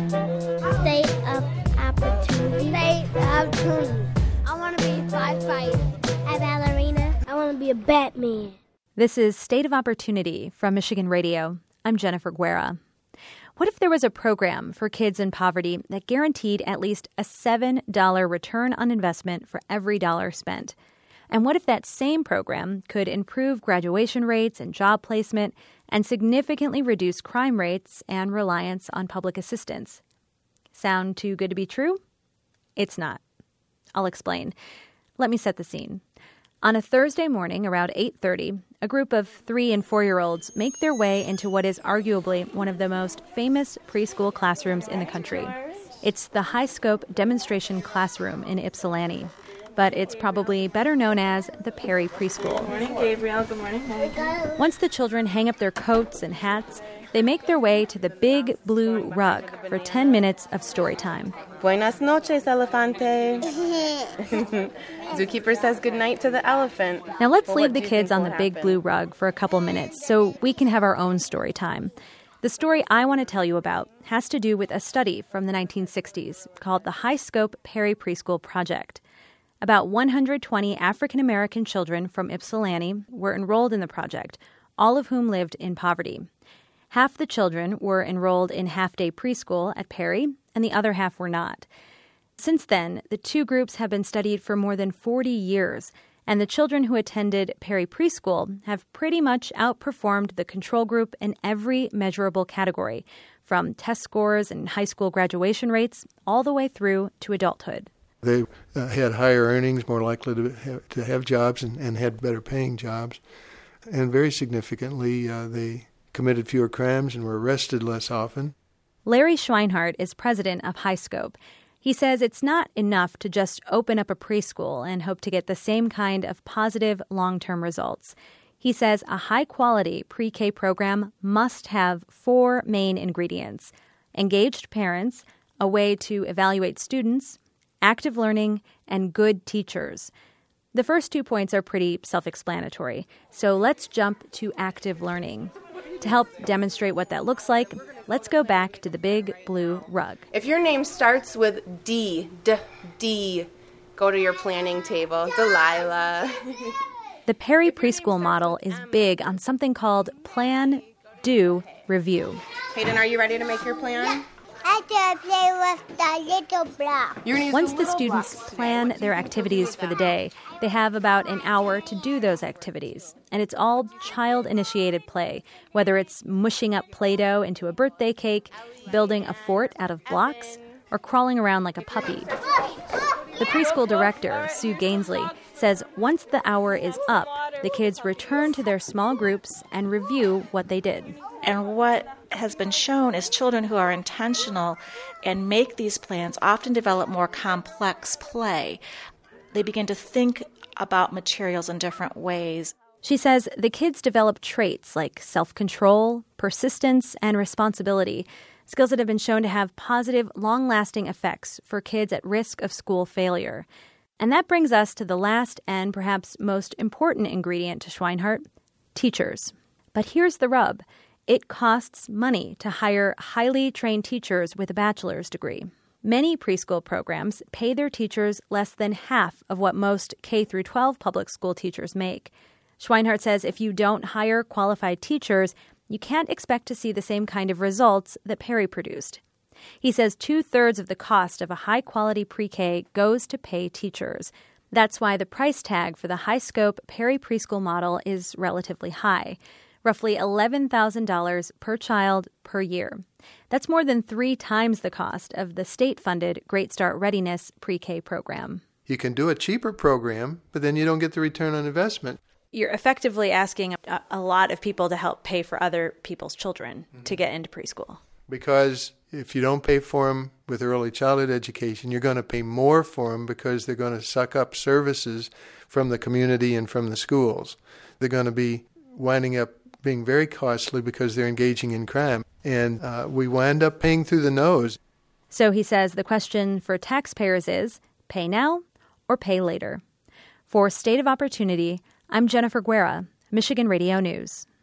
State of opportunity. State of opportunity. I want to be a firefighter. A ballerina. I want to be a Batman. This is State of Opportunity from Michigan Radio. I'm Jennifer Guerra. What if there was a program for kids in poverty that guaranteed at least a $7 return on investment for every dollar spent? And what if that same program could improve graduation rates and job placement and significantly reduce crime rates and reliance on public assistance? Sound too good to be true? It's not. I'll explain. Let me set the scene. On a Thursday morning around 8:30, a group of 3- and 4-year-olds make their way into what is arguably one of the most famous preschool classrooms in the country. It's the High Scope Demonstration Classroom in Ypsilanti, but it's probably better known as the Perry Preschool. Good morning, Gabriel. Good morning. Once the children hang up their coats and hats, they make their way to the big blue rug for 10 minutes of story time. Buenas noches, elefante. Zookeeper says goodnight to the elephant. Now let's leave the kids on the big blue rug for a couple minutes so we can have our own story time. The story I want to tell you about has to do with a study from the 1960s called the High Scope Perry Preschool Project. About 120 African-American children from Ypsilanti were enrolled in the project, all of whom lived in poverty. Half the children were enrolled in half-day preschool at Perry, and the other half were not. Since then, the two groups have been studied for more than 40 years, and the children who attended Perry Preschool have pretty much outperformed the control group in every measurable category, from test scores and high school graduation rates all the way through to adulthood. They had higher earnings, more likely to have jobs, and had better paying jobs. And very significantly, they committed fewer crimes and were arrested less often. Larry Schweinhart is president of High Scope. He says it's not enough to just open up a preschool and hope to get the same kind of positive long-term results. He says a high-quality pre-K program must have 4 main ingredients: engaged parents, a way to evaluate students, active learning, and good teachers. The first 2 points are pretty self-explanatory, so let's jump to active learning. To help demonstrate what that looks like, let's go back to the big blue rug. If your name starts with D, go to your planning table. Delilah. The Perry Preschool model is big on something called Plan, Do, Review. Hayden, are you ready to make your plan? I can play with the little block. Once the students plan their activities for the day, they have about an hour to do those activities. And it's all child-initiated play, whether it's mushing up Play-Doh into a birthday cake, building a fort out of blocks, or crawling around like a puppy. The preschool director, Sue Gainsley, says once the hour is up, the kids return to their small groups and review what they did. And what has been shown is children who are intentional and make these plans often develop more complex play. They begin to think about materials in different ways. She says the kids develop traits like self-control, persistence, and responsibility, skills that have been shown to have positive, long-lasting effects for kids at risk of school failure. And that brings us to the last and perhaps most important ingredient to Schweinhart: teachers. But here's the rub. It costs money to hire highly trained teachers with a bachelor's degree. Many preschool programs pay their teachers less than half of what most K-12 public school teachers make. Schweinhart says if you don't hire qualified teachers, you can't expect to see the same kind of results that Perry produced. He says 2/3 of the cost of a high-quality pre-K goes to pay teachers. That's why the price tag for the high-scope Perry Preschool model is relatively high. Roughly $11,000 per child per year. That's more than 3 times the cost of the state-funded Great Start Readiness pre-K program. You can do a cheaper program, but then you don't get the return on investment. You're effectively asking a lot of people to help pay for other people's children to get into preschool. Because if you don't pay for them with early childhood education, you're going to pay more for them because they're going to suck up services from the community and from the schools. They're going to be winding up being very costly because they're engaging in crime. And we wind up paying through the nose. So he says the question for taxpayers is, pay now or pay later? For State of Opportunity, I'm Jennifer Guerra, Michigan Radio News.